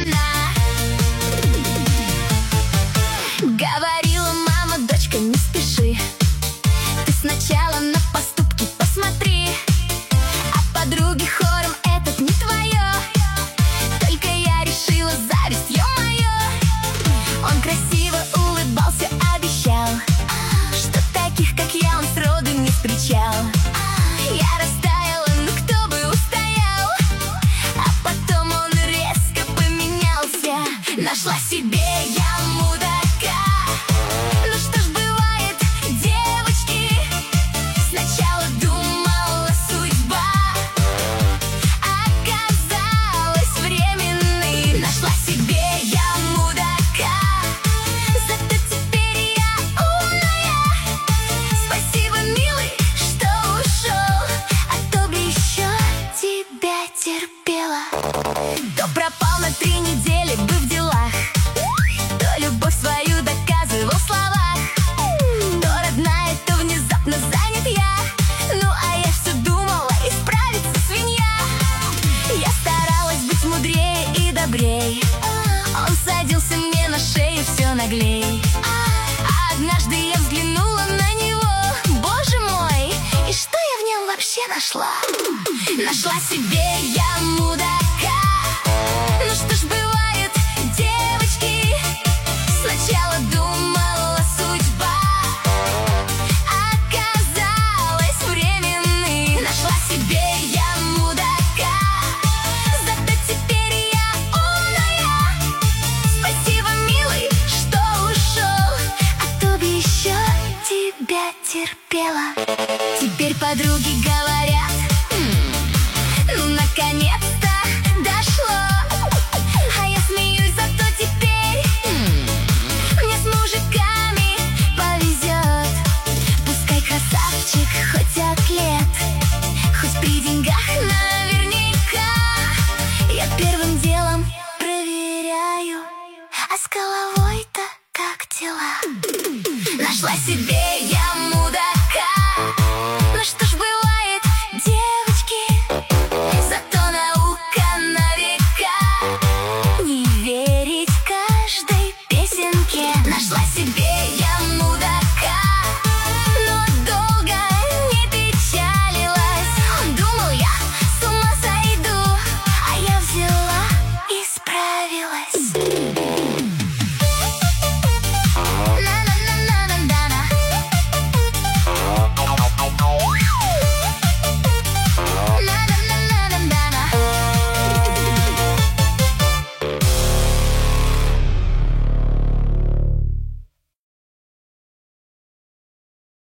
Говорила мама: дочка, не спеши, ты сначала на поступки посмотри. А подруги хором: этот не твое. Только я решила: зависть, ё-моё. Он красиво улыбался, обещал, что таких, как я, он сроду не встречал. Я растаяла, ну кто бы устоял. А потом он резко поменялся. Нашла себе я мудака. Ну что ж, бывает, девочки. Сначала думала, судьба оказалась временной. Нашла себе я мудака. Зато теперь я умная. Спасибо, милый, что ушел, а то бы еще тебя терпела. То пропал на 3 недели, бы в делах, то любовь свою доказывал в словах, то родная, то внезапно занят я. Ну а я все думала, исправится свинья. Я старалась быть мудрее и добрей. Он садился мне на шею все наглей. А однажды я взглянула на него, боже мой, и что я в нем вообще нашла? Нашла себе я мудака. Ну что ж, бывает, девочки. Сначала думала, судьба оказалась временной. Нашла себе я мудака. Зато теперь я умная. Спасибо, милый, что ушел, а то бы еще тебя терпела. Теперь подруги говорят: ну наконец-то дошло. А я смеюсь, зато теперь мне с мужиками повезет. Пускай красавчик, хоть атлет, хоть при деньгах наверняка. Я первым делом проверяю, а с головой-то как дела? Нашла себе я мудака. Ну что ж,